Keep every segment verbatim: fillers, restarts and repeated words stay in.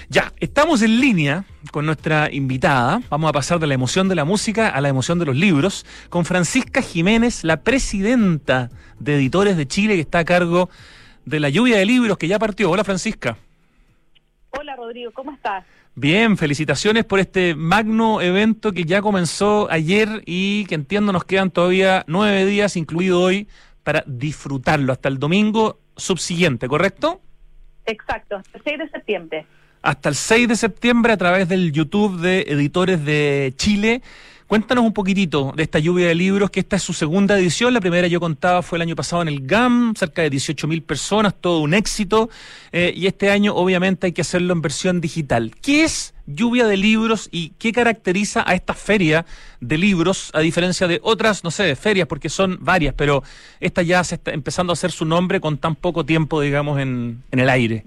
Ya, estamos en línea con nuestra invitada. Vamos a pasar de la emoción de la música a la emoción de los libros, con Francisca Jiménez, la presidenta de Editores de Chile, que está a cargo de la lluvia de libros que ya partió. Hola, Francisca. Hola, Rodrigo, ¿cómo estás? Bien, felicitaciones por este magno evento que ya comenzó ayer y que entiendo nos quedan todavía nueve días, incluido hoy, para disfrutarlo hasta el domingo subsiguiente, ¿correcto? Exacto, hasta el seis de septiembre. Hasta el seis de septiembre a través del YouTube de Editores de Chile. Cuéntanos un poquitito de esta lluvia de libros, que esta es su segunda edición. La primera, yo contaba, fue el año pasado en el G A M, cerca de dieciocho mil personas, todo un éxito. Eh, y este año, obviamente, hay que hacerlo en versión digital. ¿Qué es lluvia de libros y qué caracteriza a esta feria de libros, a diferencia de otras, no sé, ferias, porque son varias, pero esta ya se está empezando a hacer su nombre con tan poco tiempo, digamos, en, en el aire?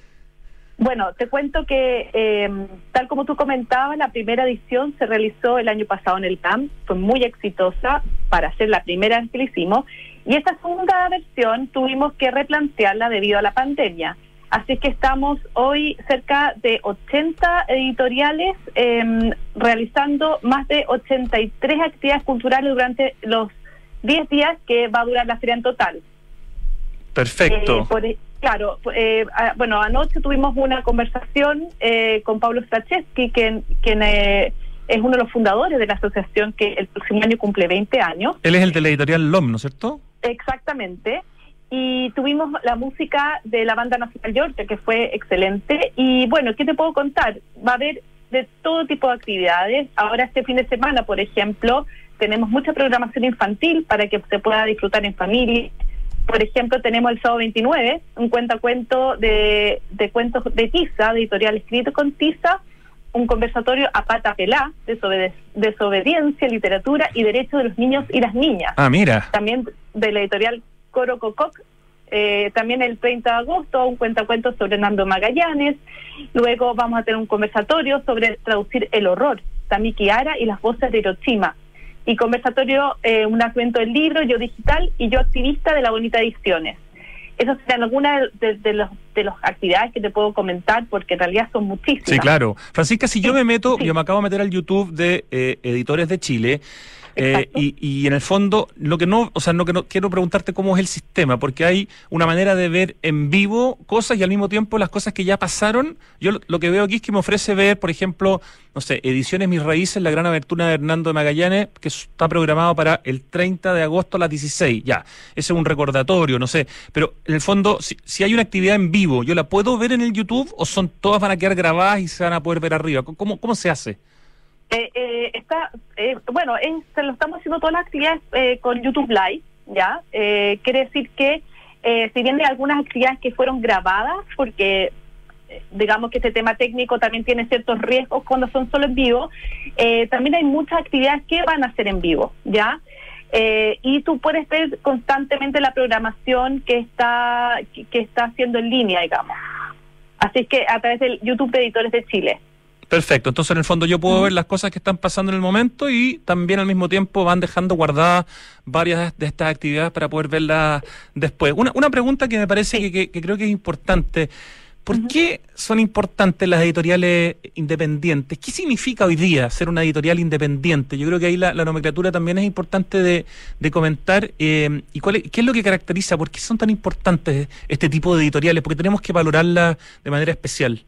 Bueno, te cuento que, eh, tal como tú comentabas, la primera edición se realizó el año pasado en el G A M, fue muy exitosa para ser la primera vez que lo hicimos, y esta segunda versión tuvimos que replantearla debido a la pandemia. Así que estamos hoy cerca de ochenta editoriales eh, realizando más de ochenta y tres actividades culturales durante los diez días que va a durar la feria en total. Perfecto. Eh, por, claro, eh, a, bueno, anoche tuvimos una conversación eh, con Pablo Strachewski, quien, quien eh, es uno de los fundadores de la asociación que el próximo año cumple veinte años. Él es el de la editorial L O M, ¿no es cierto? Exactamente. Y tuvimos la música de la Banda Nacional Georgia, que fue excelente. Y bueno, ¿qué te puedo contar? Va a haber de todo tipo de actividades. Ahora este fin de semana, por ejemplo, tenemos mucha programación infantil para que se pueda disfrutar en familia. Por ejemplo, tenemos el sábado veintinueve, un cuentacuento de, de cuentos de Tiza, de editorial escrito con Tiza, un conversatorio a pata pelá, desobede- desobediencia, literatura y derechos de los niños y las niñas. Ah, mira. También de la editorial Coro Cococ. Eh, también el treinta de agosto, un cuentacuentos sobre Nando Magallanes. Luego vamos a tener un conversatorio sobre traducir el horror, Tamiki Ara y las voces de Hiroshima. Y conversatorio, eh, un evento del libro, Yo Digital y Yo Activista de la Bonita Ediciones. Esas serán algunas de, de, los, de las actividades que te puedo comentar, porque en realidad son muchísimas. Sí, claro. Francisca, si sí, yo me meto, sí. yo me acabo de meter al YouTube de eh, Editores de Chile, eh, y, y en el fondo, lo que no, o sea, no que no quiero preguntarte cómo es el sistema, porque hay una manera de ver en vivo cosas y al mismo tiempo las cosas que ya pasaron. Yo lo, lo que veo aquí es que me ofrece ver, por ejemplo, no sé, Ediciones Mis Raíces, la gran abertura de Hernando de Magallanes, que está programado para el treinta de agosto a las dieciséis. Ya, ese es un recordatorio, no sé. Pero en el fondo, si, si hay una actividad en vivo, ¿yo la puedo ver en el YouTube o son todas van a quedar grabadas y se van a poder ver arriba? ¿Cómo, cómo se hace? Eh, eh, está, eh, bueno, es, se lo estamos haciendo todas las actividades eh, con YouTube Live, ¿ya? Eh, quiere decir que, eh, si bien hay algunas actividades que fueron grabadas, porque eh, digamos que este tema técnico también tiene ciertos riesgos cuando son solo en vivo, eh, también hay muchas actividades que van a ser en vivo, ¿ya? Eh, y tú puedes ver constantemente la programación que está, que, que está haciendo en línea, digamos. Así que a través del YouTube de Editores de Chile. Perfecto, entonces en el fondo yo puedo ver las cosas que están pasando en el momento y también al mismo tiempo van dejando guardadas varias de estas actividades para poder verlas después. Una, una pregunta que me parece que, que, que creo que es importante. ¿Por uh-huh. qué son importantes las editoriales independientes? ¿Qué significa hoy día ser una editorial independiente? Yo creo que ahí la, la nomenclatura también es importante de, de comentar. Eh, ¿Y cuál es, qué es lo que caracteriza? ¿Por qué son tan importantes este tipo de editoriales? Porque tenemos que valorarlas de manera especial.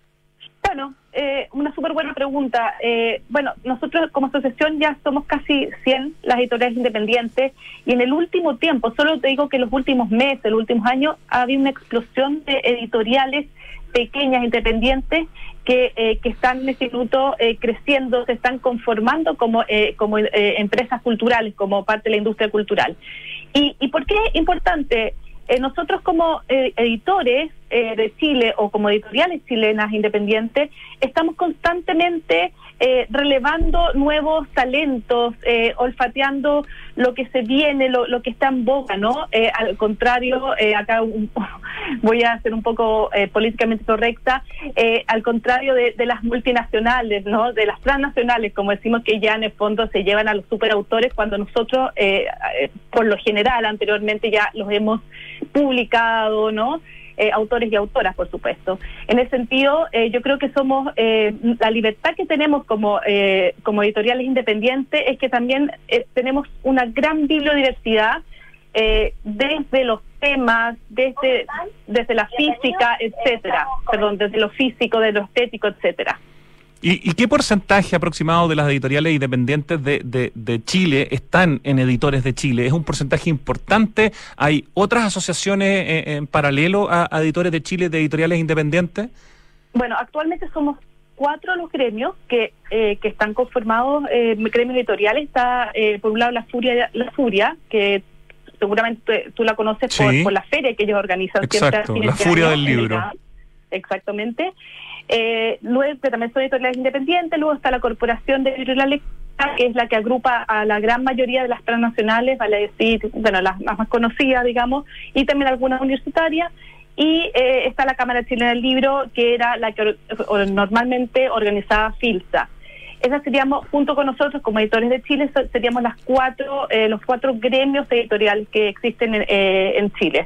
Bueno, eh, una súper buena pregunta. Eh, bueno, nosotros como asociación ya somos casi cien las editoriales independientes y en el último tiempo, solo te digo que en los últimos meses, los últimos años, ha habido una explosión de editoriales pequeñas, independientes, que, eh, que están en este instituto eh, creciendo, se están conformando como, eh, como eh, empresas culturales, como parte de la industria cultural. ¿Y, y por qué es importante? Eh, nosotros como eh, editores eh, de Chile o como editoriales chilenas independientes estamos constantemente eh, relevando nuevos talentos, eh, olfateando lo que se viene, lo, lo que está en boga, ¿no? Eh, al contrario, eh, acá un, voy a ser un poco eh, políticamente correcta, eh, al contrario de, de las multinacionales, ¿no? De las transnacionales, como decimos, que ya en el fondo se llevan a los superautores cuando nosotros, eh, eh, por lo general, anteriormente ya los hemos publicado, ¿no? eh, autores y autoras, por supuesto. En ese sentido, eh, yo creo que somos, eh, la libertad que tenemos como, eh, como editoriales independientes es que también eh, tenemos una gran bibliodiversidad eh, desde los temas, desde, desde la física, etcétera, perdón, desde lo físico, de lo estético, etcétera. ¿Y, ¿Y qué porcentaje aproximado de las editoriales independientes de, de, de Chile están en Editores de Chile? ¿Es un porcentaje importante? ¿Hay otras asociaciones en, en paralelo a, a Editores de Chile de editoriales independientes? Bueno, actualmente somos cuatro los gremios que eh, que están conformados, eh, gremios editoriales. Está, eh, por un lado, La Furia, La Furia que seguramente tú la conoces sí. por, por la feria que ellos organizan. Exacto, La Furia del Libro. Exactamente. Eh, luego también son editoriales independientes. Luego está la Corporación de Libro y la Lectura, que es la que agrupa a la gran mayoría de las transnacionales, vale decir, bueno, las, las más conocidas, digamos, y también algunas universitarias. Y eh, está la Cámara Chilena del Libro, que era la que or, or, normalmente organizaba FILSA. Esas seríamos, junto con nosotros como Editores de Chile, seríamos las cuatro, eh, los cuatro gremios editoriales que existen en, eh, en Chile.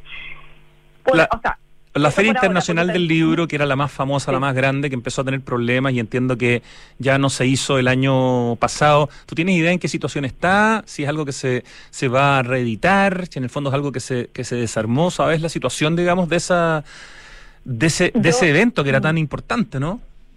Por, la... o sea, La Feria Internacional del Libro, que era la más famosa, sí. la más grande, que empezó a tener problemas y entiendo que ya no se hizo el año pasado. ¿Tú tienes idea en qué situación está? Si es algo que se se va a reeditar, si en el fondo es algo que se que se desarmó. ¿Sabes la situación, digamos, de esa de ese de Yo, ese evento que era tan importante, no?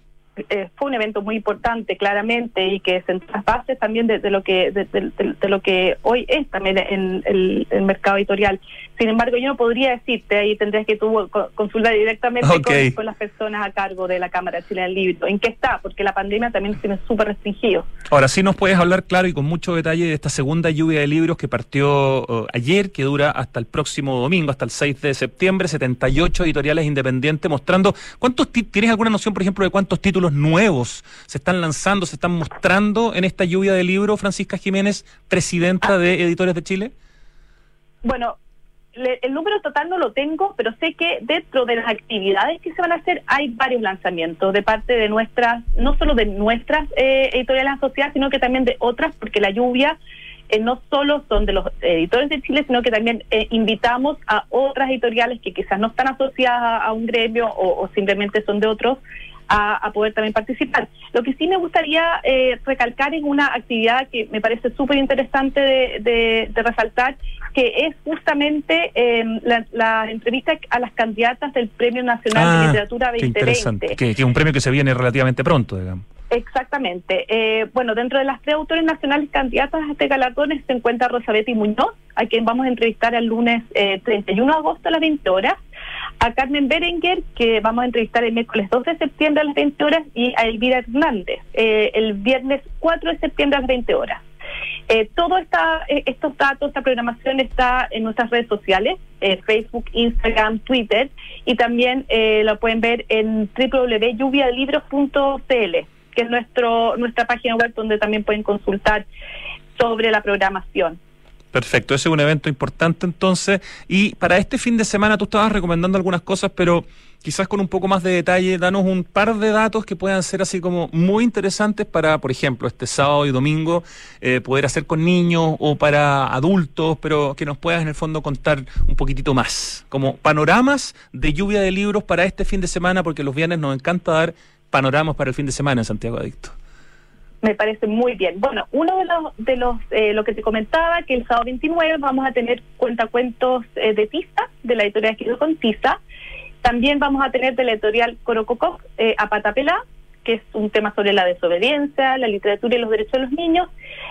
Eh, fue un evento muy importante, claramente, y que sentó las bases también de, de lo que de, de, de, de lo que hoy es también en el, el mercado editorial. Sin embargo, yo no podría decirte, ahí tendrías que tú consultar directamente okay. con, con las personas a cargo de la Cámara Chilena del Libro, en qué está, porque la pandemia también nos tiene súper restringido. Ahora sí nos puedes hablar claro y con mucho detalle de esta segunda lluvia de libros que partió uh, ayer, que dura hasta el próximo domingo, hasta el seis de septiembre, setenta y ocho editoriales independientes mostrando. ¿Cuántos ¿Tienes alguna noción, por ejemplo, de cuántos títulos nuevos se están lanzando, se están mostrando en esta lluvia de libros, Francisca Jiménez, presidenta de Editores de Chile? Bueno, le, el número total no lo tengo, pero sé que dentro de las actividades que se van a hacer hay varios lanzamientos de parte de nuestras, no solo de nuestras eh, editoriales asociadas, sino que también de otras, porque la lluvia eh, no solo son de los Editores de Chile, sino que también eh, invitamos a otras editoriales que quizás no están asociadas a, a un gremio o, o simplemente son de otros, A, a poder también participar. Lo que sí me gustaría eh, recalcar es una actividad que me parece súper interesante de, de, de resaltar, que es justamente eh, la, la entrevista a las candidatas del Premio Nacional ah, de Literatura veinte veinte. Qué interesante, que, que es un premio que se viene relativamente pronto, digamos. Exactamente. Eh, bueno, dentro de las tres autores nacionales candidatas a este galardón se encuentra Rosabeth Muñoz, a quien vamos a entrevistar el lunes eh, treinta y uno de agosto a las veinte horas, a Carmen Berenguer, que vamos a entrevistar el miércoles dos de septiembre a las veinte horas, y a Elvira Hernández eh, el viernes cuatro de septiembre a las veinte horas. Eh, Todos eh, estos datos, esta programación está en nuestras redes sociales, eh, Facebook, Instagram, Twitter, y también eh, lo pueden ver en doble u doble u doble u punto lluvia de libros punto c l, que es nuestro nuestra página web donde también pueden consultar sobre la programación. Perfecto, ese es un evento importante entonces. Y para este fin de semana tú estabas recomendando algunas cosas, pero quizás con un poco más de detalle, danos un par de datos que puedan ser así como muy interesantes para, por ejemplo, este sábado y domingo, eh, poder hacer con niños o para adultos, pero que nos puedas en el fondo contar un poquitito más, como panoramas de lluvia de libros para este fin de semana, porque los viernes nos encanta dar panoramas para el fin de semana en Santiago Adicto. Me parece muy bien. Bueno, uno de los, de los eh, lo que te comentaba, que el sábado veintinueve vamos a tener cuentacuentos eh, de Tiza, de la editorial Escrito con Tiza. También vamos a tener de la editorial Corocococ eh, a Patapelá, que es un tema sobre la desobediencia, la literatura y los derechos de los niños.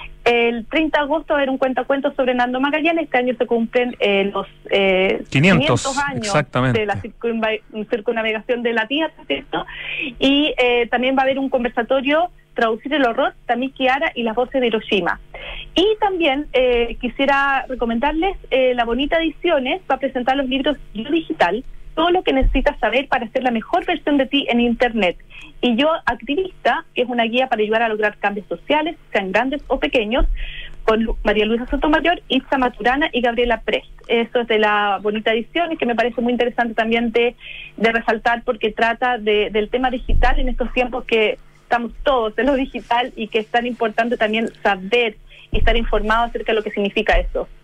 El treinta de agosto va a haber un cuentacuentos sobre Nando Magallanes. Este año se cumplen eh, los eh, quinientos, quinientos años exactamente. de la circunnavegación de la Tierra, ¿cierto? Y eh, también va a haber un conversatorio, Traducir el horror, Tamiki Hara y las voces de Hiroshima. Y también eh, quisiera recomendarles eh, La Bonita Ediciones, va a presentar los libros Yo Digital, todo lo que necesitas saber para hacer la mejor versión de ti en Internet. Y Yo Activista, que es una guía para ayudar a lograr cambios sociales, sean grandes o pequeños, con María Luisa Sotomayor, Itza Maturana y Gabriela Prest. Eso es de La Bonita Ediciones, que me parece muy interesante también de, de resaltar, porque trata de, del tema digital en estos tiempos que estamos todos en lo digital y que es tan importante también saber y estar informado acerca de lo que significa eso.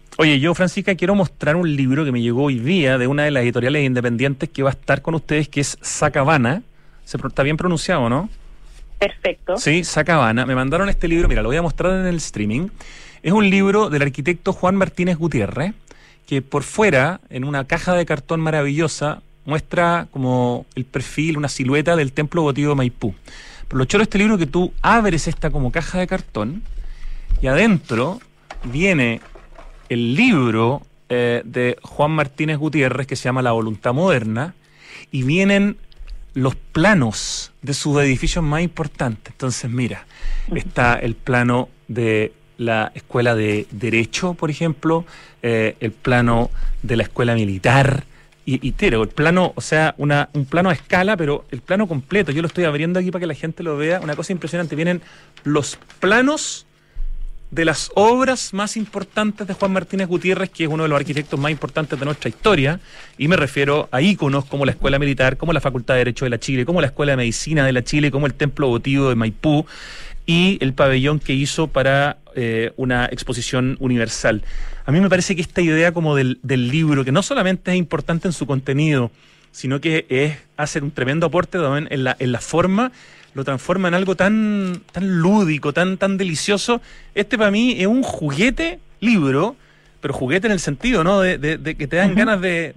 Oye, yo, Francisca, quiero mostrar un libro que me llegó hoy día de una de las editoriales independientes que va a estar con ustedes, que es Sacavana. Se, está bien pronunciado, ¿no? Perfecto. Sí, Sacavana. Me mandaron este libro, mira, lo voy a mostrar en el streaming. Es un libro del arquitecto Juan Martínez Gutiérrez, que por fuera, en una caja de cartón maravillosa, muestra como el perfil, una silueta del templo votivo de Maipú. Pero lo choro de este libro es que tú abres esta como caja de cartón y adentro viene el libro eh, de Juan Martínez Gutiérrez, que se llama La Voluntad Moderna, y vienen los planos de sus edificios más importantes. Entonces, mira, está el plano de la Escuela de Derecho, por ejemplo, eh, el plano de la Escuela Militar, y, y tero, el plano, o sea, una, un plano a escala, pero el plano completo. Yo lo estoy abriendo aquí para que la gente lo vea. Una cosa impresionante. Vienen los planos de las obras más importantes de Juan Martínez Gutiérrez, que es uno de los arquitectos más importantes de nuestra historia, y me refiero a íconos como la Escuela Militar, como la Facultad de Derecho de la Chile, como la Escuela de Medicina de la Chile, como el Templo Votivo de Maipú, y el pabellón que hizo para eh, una exposición universal. A mí me parece que esta idea como del, del libro, que no solamente es importante en su contenido, sino que es hacer un tremendo aporte también en la, en la forma, lo transforma en algo tan, tan lúdico, tan, tan delicioso. Este para mí es un juguete libro, pero juguete en el sentido, ¿no? De, de, de que te dan uh-huh. ganas de,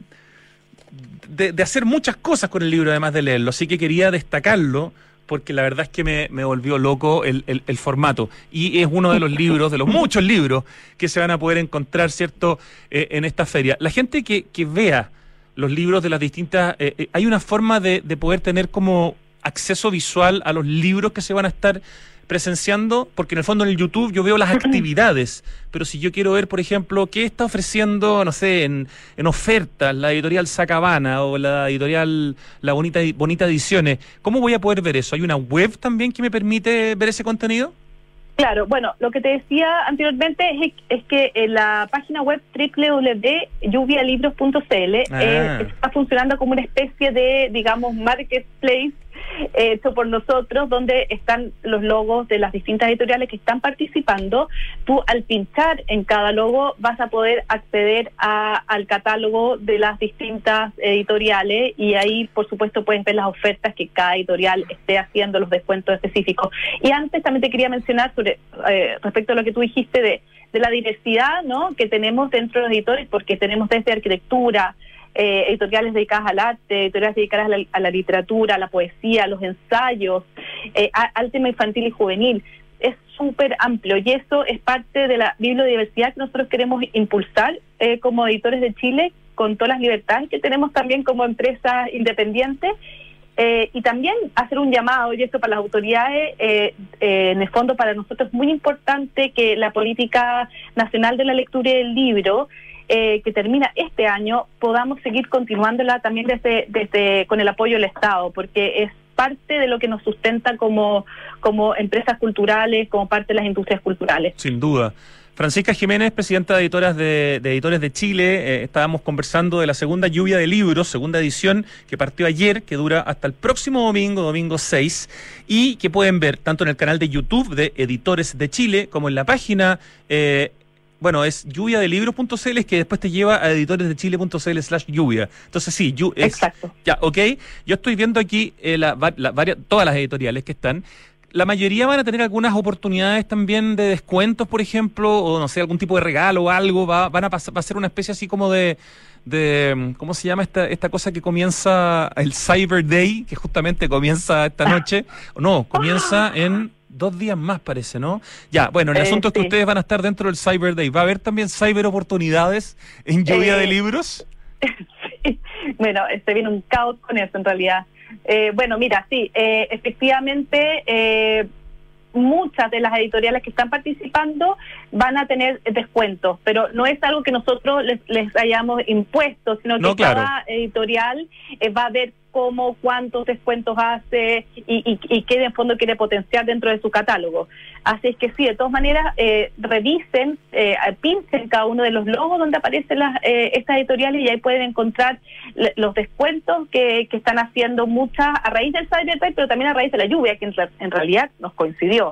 de, de hacer muchas cosas con el libro, además de leerlo. Así que quería destacarlo, porque la verdad es que me, me volvió loco el, el, el formato. Y es uno de los libros, de los muchos libros que se van a poder encontrar, ¿cierto?, eh, en esta feria. La gente que, que vea los libros de las distintas... Eh, eh, hay una forma de, de poder tener como acceso visual a los libros que se van a estar presenciando, porque en el fondo en el YouTube yo veo las actividades, pero si yo quiero ver, por ejemplo, qué está ofreciendo, no sé, en, en ofertas la editorial Sacavana o la editorial La Bonita, Bonita Ediciones, ¿cómo voy a poder ver eso? ¿Hay una web también que me permite ver ese contenido? Claro, bueno, lo que te decía anteriormente es, es que en la página web doble u doble u doble u punto lluvia libros punto c l ah. eh, está funcionando como una especie de, digamos, marketplace eh, hecho por nosotros, donde están los logos de las distintas editoriales que están participando. Tú, al pinchar en cada logo, vas a poder acceder a, al catálogo de las distintas editoriales, y ahí, por supuesto, puedes ver las ofertas que cada editorial esté haciendo, los descuentos específicos. Y antes también te quería mencionar sobre eh, respecto a lo que tú dijiste de, de la diversidad, ¿no?, que tenemos dentro de los editores, porque tenemos desde arquitectura, Eh, editoriales dedicadas al arte, editoriales dedicadas a la, a la literatura, a la poesía, a los ensayos, eh, a, al tema infantil y juvenil. Es súper amplio, y eso es parte de la bibliodiversidad que nosotros queremos impulsar eh, como editores de Chile, con todas las libertades que tenemos también como empresas independientes, eh, y también hacer un llamado, y esto para las autoridades, eh, eh, en el fondo para nosotros es muy importante que la política nacional de la lectura y del libro, Eh, que termina este año, podamos seguir continuándola también desde, desde con el apoyo del Estado, porque es parte de lo que nos sustenta como, como empresas culturales, como parte de las industrias culturales. Sin duda. Francisca Jiménez, presidenta de Editoras de, de Editores de Chile, eh, estábamos conversando de la segunda lluvia de libros, segunda edición, que partió ayer, que dura hasta el próximo domingo, domingo seis, y que pueden ver tanto en el canal de YouTube de Editores de Chile, como en la página eh, bueno, es lluvia de libros punto c l, que después te lleva a editoresdechile punto c l slash lluvia. Entonces sí, yu, es, exacto. Ya, ok. Yo estoy viendo aquí eh, la, la, varias, todas las editoriales que están. La mayoría van a tener algunas oportunidades también de descuentos, por ejemplo, o no sé, algún tipo de regalo o algo. Va, van a pasar, va a ser una especie así como de, de ¿cómo se llama esta esta cosa que comienza el Cyber Day, que justamente comienza esta noche? No, comienza en dos días más, parece, ¿no? Ya, bueno, el eh, asunto sí. es que ustedes van a estar dentro del Cyber Day. ¿Va a haber también cyber oportunidades en lluvia eh, de libros? Sí. Bueno, este viene un caos con eso, en realidad. Eh, bueno, mira, sí, eh, efectivamente, eh, muchas de las editoriales que están participando van a tener descuentos, pero no es algo que nosotros les, les hayamos impuesto, sino que no, claro. cada editorial eh, va a ver cómo, cuántos descuentos hace y, y, y qué de fondo quiere potenciar dentro de su catálogo. Así es que sí, de todas maneras, eh, revisen, eh, pinchen cada uno de los logos donde aparecen las, eh, estas editoriales, y ahí pueden encontrar le, los descuentos que, que están haciendo muchas a raíz del Cyber Day, pero también a raíz de la lluvia, que en, en realidad nos coincidió.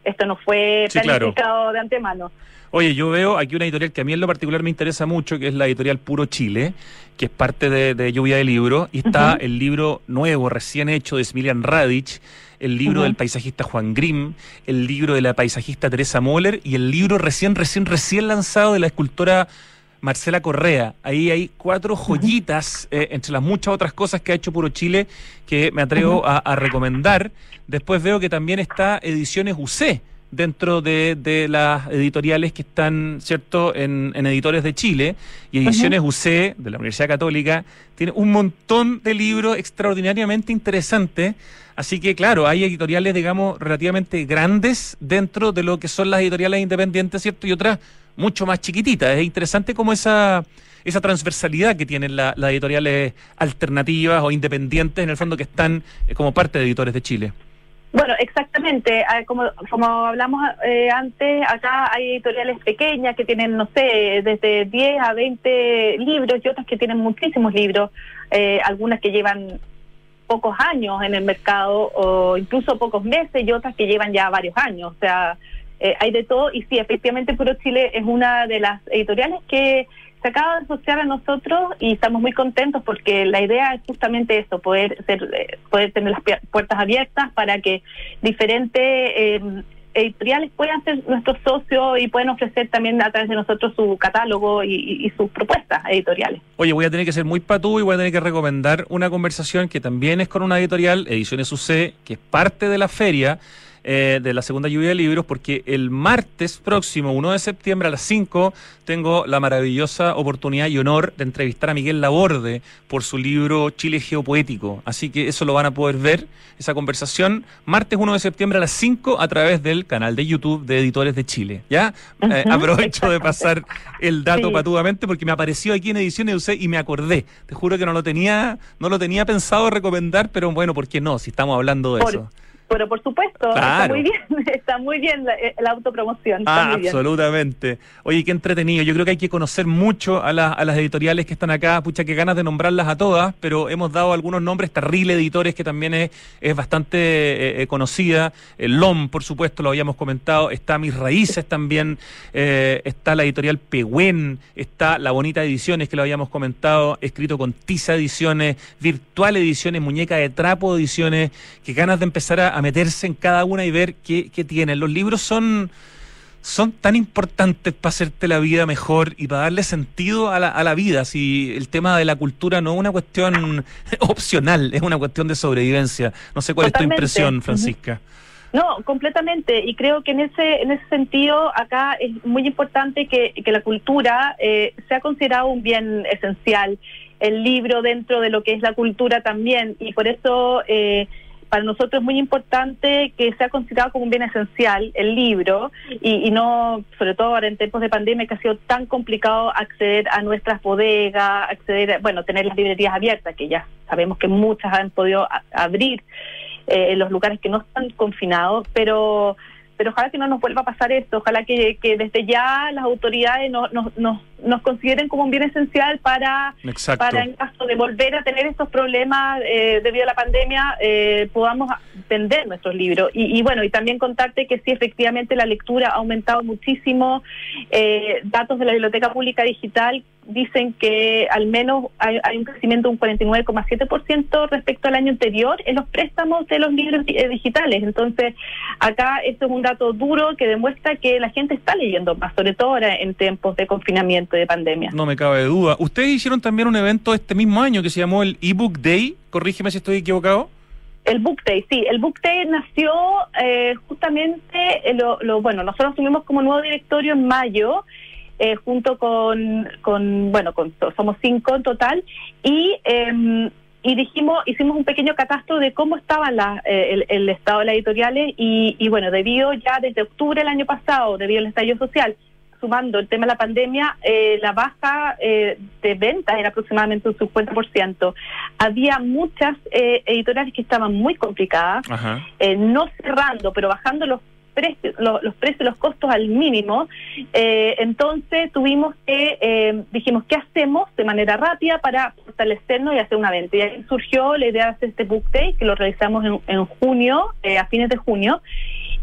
esto no fue sí, planificado claro. de antemano. Oye, yo veo aquí una editorial que a mí en lo particular me interesa mucho, que es la editorial Puro Chile, que es parte de, de Lluvia de Libros, y está uh-huh. el libro nuevo, recién hecho, de Smiljan Radic, el libro uh-huh. del paisajista Juan Grimm, el libro de la paisajista Teresa Moller, y el libro recién, recién, recién lanzado de la escultora Marcela Correa. Ahí hay cuatro joyitas, uh-huh. eh, entre las muchas otras cosas que ha hecho Puro Chile, que me atrevo uh-huh. a, a recomendar. Después veo que también está Ediciones U C, dentro de, de las editoriales que están, ¿cierto?, en, en Editores de Chile, y Ediciones uh-huh. U C, de la Universidad Católica, tiene un montón de libros extraordinariamente interesantes, así que, claro, hay editoriales, digamos, relativamente grandes dentro de lo que son las editoriales independientes, ¿cierto?, y otras mucho más chiquititas. Es interesante como esa... esa transversalidad que tienen la, las editoriales alternativas o independientes, en el fondo, que están eh, como parte de Editores de Chile. Bueno, exactamente. Como, como hablamos eh, antes, acá hay editoriales pequeñas que tienen, no sé, desde diez a veinte libros y otras que tienen muchísimos libros, eh, algunas que llevan pocos años en el mercado o incluso pocos meses y otras que llevan ya varios años. O sea, eh, hay de todo y sí, efectivamente Puro Chile es una de las editoriales que se acaba de asociar a nosotros y estamos muy contentos porque la idea es justamente eso, poder ser, poder tener las puertas abiertas para que diferentes eh, editoriales puedan ser nuestros socios y pueden ofrecer también a través de nosotros su catálogo y, y, y sus propuestas editoriales. Oye, voy a tener que ser muy patú y voy a tener que recomendar una conversación que también es con una editorial, Ediciones U C, que es parte de la feria Eh, de la segunda lluvia de libros, porque el martes próximo, uno de septiembre a las cinco, tengo la maravillosa oportunidad y honor de entrevistar a Miguel Laborde por su libro Chile Geopoético. Así que eso lo van a poder ver, esa conversación, martes uno de septiembre a las cinco a través del canal de YouTube de Editores de Chile. ¿Ya? Uh-huh, eh, aprovecho de pasar el dato sí. patudamente porque me apareció aquí en Ediciones U C y me acordé. Te juro que no lo tenía, no lo tenía pensado recomendar, pero bueno, ¿por qué no? Si estamos hablando de por... eso. Pero por supuesto, claro. está muy bien, está muy bien la, la autopromoción. Está ah, muy bien. Absolutamente. Oye, qué entretenido. Yo creo que hay que conocer mucho a, la, a las editoriales que están acá. Pucha, qué ganas de nombrarlas a todas, pero hemos dado algunos nombres. Terrible Editores, que también es, es bastante eh, conocida. El L O M, por supuesto, lo habíamos comentado. Está Mis Raíces también. Eh, está la editorial Pehuen. Está La Bonita Ediciones, que lo habíamos comentado. Escrito con Tiza Ediciones. Virtual Ediciones. Muñeca de Trapo Ediciones. Qué ganas de empezar a a meterse en cada una y ver qué, qué tienen. Los libros son, son tan importantes para hacerte la vida mejor y para darle sentido a la, a la vida. Si el tema de la cultura no es una cuestión opcional, es una cuestión de sobrevivencia. No sé cuál Totalmente. Es tu impresión, Francisca. No, completamente, y creo que en ese en ese sentido acá es muy importante que, que la cultura eh, sea considerada un bien esencial, el libro dentro de lo que es la cultura también, y por eso eh, para nosotros es muy importante que sea considerado como un bien esencial el libro y, y no, sobre todo ahora en tiempos de pandemia que ha sido tan complicado acceder a nuestras bodegas, acceder, a, bueno, tener las librerías abiertas, que ya sabemos que muchas han podido a, abrir eh, en los lugares que no están confinados, pero pero ojalá que no nos vuelva a pasar esto, ojalá que, que desde ya las autoridades nos, nos, nos, nos consideren como un bien esencial para, para en caso de volver a tener estos problemas eh, debido a la pandemia, eh, podamos vender nuestros libros. Y, y bueno, y también contarte que sí, efectivamente la lectura ha aumentado muchísimo, eh, datos de la Biblioteca Pública Digital dicen que al menos hay, hay un crecimiento de un cuarenta y nueve coma siete por ciento respecto al año anterior en los préstamos de los libros eh, digitales. Entonces, acá esto es un dato duro que demuestra que la gente está leyendo más, sobre todo ahora en tiempos de confinamiento y de pandemia. No me cabe duda. Ustedes hicieron también un evento este mismo año que se llamó el eBook Day. Corrígeme si estoy equivocado. El Book Day, sí. El Book Day nació eh, justamente, eh, lo, lo bueno, nosotros tuvimos como nuevo directorio en mayo, Eh, junto con, con, bueno, con, somos cinco en total, y eh, y dijimos, hicimos un pequeño catastro de cómo estaba la, eh, el, el estado de las editoriales, y, y bueno, debido ya desde octubre del año pasado, debido al estallido social, sumando el tema de la pandemia, eh, la baja eh, de ventas era aproximadamente un cincuenta por ciento. Había muchas eh, editoriales que estaban muy complicadas, eh, no cerrando, pero bajando los precios, los, los precios, los costos al mínimo. Eh, entonces tuvimos que, eh, dijimos, ¿qué hacemos de manera rápida para fortalecernos y hacer una venta? Y ahí surgió la idea de hacer este Book Day, que lo realizamos en, en junio, eh, a fines de junio,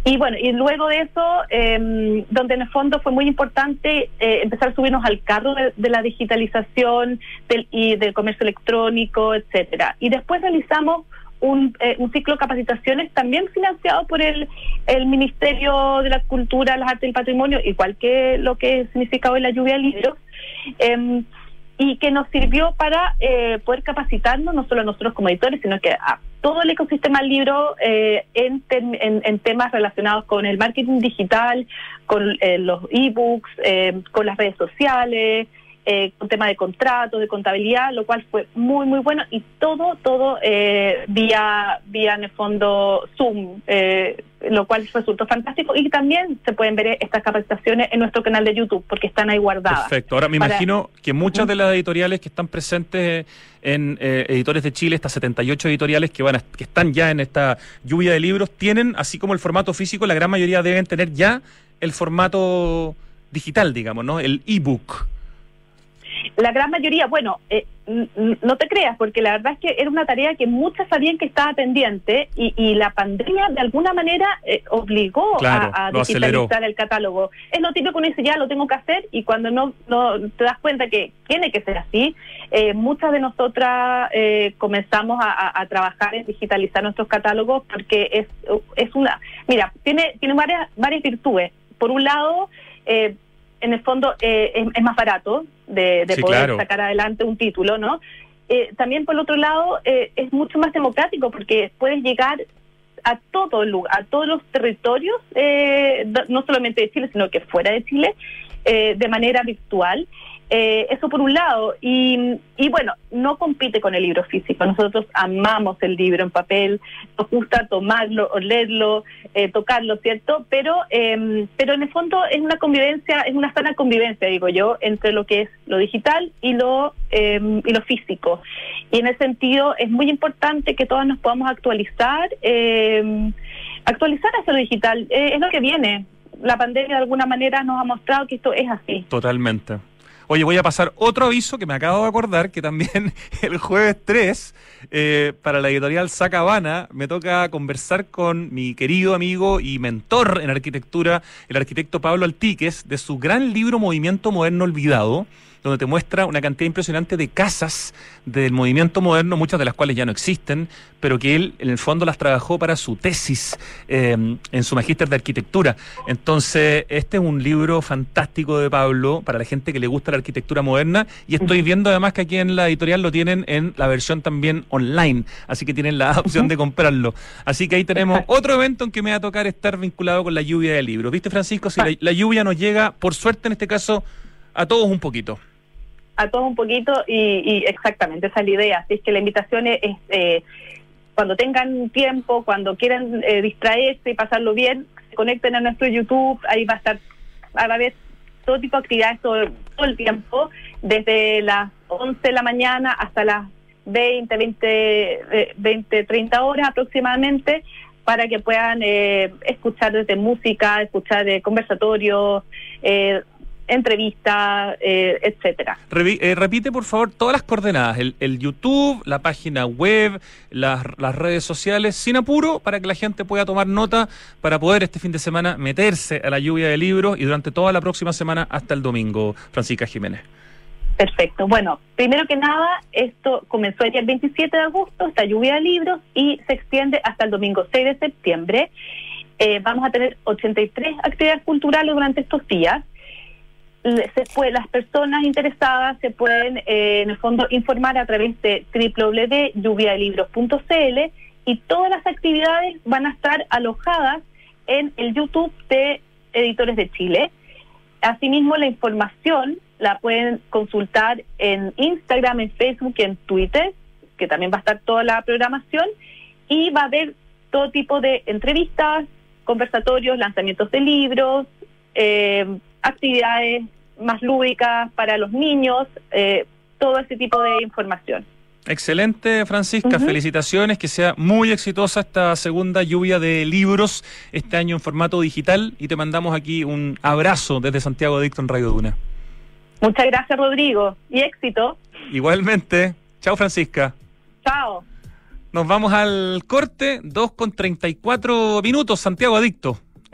Y bueno, y luego de eso, eh, donde en el fondo fue muy importante eh, empezar a subirnos al carro de, de la digitalización del, y del comercio electrónico, etcétera. Y después realizamos un, eh, un ciclo de capacitaciones también financiado por el, el Ministerio de la Cultura, las Artes y el Patrimonio, igual que lo que significa hoy la lluvia de libros, eh, y que nos sirvió para eh, poder capacitarnos, no solo a nosotros como editores, sino que a todo el ecosistema del libro eh, en, tem- en, en temas relacionados con el marketing digital, con eh, los ebooks, eh, con las redes sociales, eh, con temas de contratos, de contabilidad, lo cual fue muy, muy bueno, y todo, todo eh, vía, vía en el fondo Zoom, eh, lo cual resultó fantástico, y también se pueden ver estas capacitaciones en nuestro canal de YouTube, porque están ahí guardadas. Perfecto. Ahora me Para... imagino que muchas de las editoriales que están presentes en eh, Editores de Chile, estas setenta y ocho editoriales que van a, que están ya en esta lluvia de libros, tienen, así como el formato físico, la gran mayoría deben tener ya el formato digital, digamos, ¿no? El ebook. La gran mayoría, bueno, eh, n- n- no te creas, porque la verdad es que era una tarea que muchas sabían que estaba pendiente, y, y la pandemia de alguna manera eh, obligó claro, a, a lo digitalizar aceleró. el catálogo. Es lo típico que uno dice, ya lo tengo que hacer, y cuando no, no te das cuenta que tiene que ser así, eh, muchas de nosotras eh, comenzamos a, a, a trabajar en digitalizar nuestros catálogos, porque es, es una, mira, tiene, tiene varias, varias virtudes. Por un lado, eh, en el fondo eh, es, es más barato de, de Sí, poder claro. sacar adelante un título, ¿no? Eh, también por el otro lado eh, es mucho más democrático, porque puedes llegar a todo el lugar, a todos los territorios, eh, no solamente de Chile, sino que fuera de Chile, eh, de manera virtual. Eh, eso por un lado, y, y bueno, no compite con el libro físico. Nosotros amamos el libro en papel, nos gusta tomarlo, olerlo, eh, tocarlo, ¿cierto? Pero eh, pero en el fondo es una convivencia, es una sana convivencia, digo yo, entre lo que es lo digital y lo eh, y lo físico. Y en ese sentido es muy importante que todos nos podamos actualizar, eh, actualizar hacia lo digital. Eh, es lo que viene. La pandemia de alguna manera nos ha mostrado que esto es así. Totalmente. Oye, voy a pasar otro aviso que me acabo de acordar, que también el jueves tres, eh, para la editorial Sacabana, me toca conversar con mi querido amigo y mentor en arquitectura, el arquitecto Pablo Altíquez, de su gran libro Movimiento Moderno Olvidado, donde te muestra una cantidad impresionante de casas del movimiento moderno, muchas de las cuales ya no existen, pero que él en el fondo las trabajó para su tesis eh, en su magíster de arquitectura. Entonces, este es un libro fantástico de Pablo para la gente que le gusta la arquitectura moderna, y estoy viendo además que aquí en la editorial lo tienen en la versión también online, así que tienen la opción de comprarlo. Así que ahí tenemos otro evento en que me va a tocar estar vinculado con la lluvia de libros. ¿Viste, Francisco? Si la, la lluvia nos llega, por suerte en este caso, a todos un poquito. A todos un poquito, y, y exactamente esa es la idea. Así es que la invitación es, es eh, cuando tengan tiempo, cuando quieran eh, distraerse y pasarlo bien, se conecten a nuestro YouTube. Ahí va a estar a la vez todo tipo de actividades todo, todo el tiempo, desde las once de la mañana hasta las veinte, veinte, treinta horas aproximadamente, para que puedan eh, escuchar desde música, escuchar eh, conversatorios, eh, entrevistas, eh, etcétera. Revi- eh, repite por favor todas las coordenadas, el, el YouTube, la página web, las, las redes sociales, sin apuro, para que la gente pueda tomar nota para poder este fin de semana meterse a la lluvia de libros, y durante toda la próxima semana hasta el domingo. Francisca Jiménez. Perfecto. Bueno, primero que nada, esto comenzó el día veintisiete de agosto, esta lluvia de libros, y se extiende hasta el domingo seis de septiembre. Eh, vamos a tener ochenta y tres actividades culturales durante estos días. Se puede, las personas interesadas se pueden, eh, en el fondo, informar a través de doble u doble u doble u punto lluvia de libros punto c l, y todas las actividades van a estar alojadas en el YouTube de Editores de Chile. Asimismo, la información la pueden consultar en Instagram, en Facebook y en Twitter, que también va a estar toda la programación, y va a haber todo tipo de entrevistas, conversatorios, lanzamientos de libros, eh, actividades más lúdicas para los niños, eh, todo ese tipo de información. Excelente, Francisca, uh-huh. Felicitaciones, que sea muy exitosa esta segunda lluvia de libros este año en formato digital, y te mandamos aquí un abrazo desde Santiago Adicto en Radio Duna. Muchas gracias, Rodrigo, y éxito. Igualmente. Chao, Francisca. Chao. Nos vamos al corte, dos con treinta y cuatro minutos, Santiago Adicto.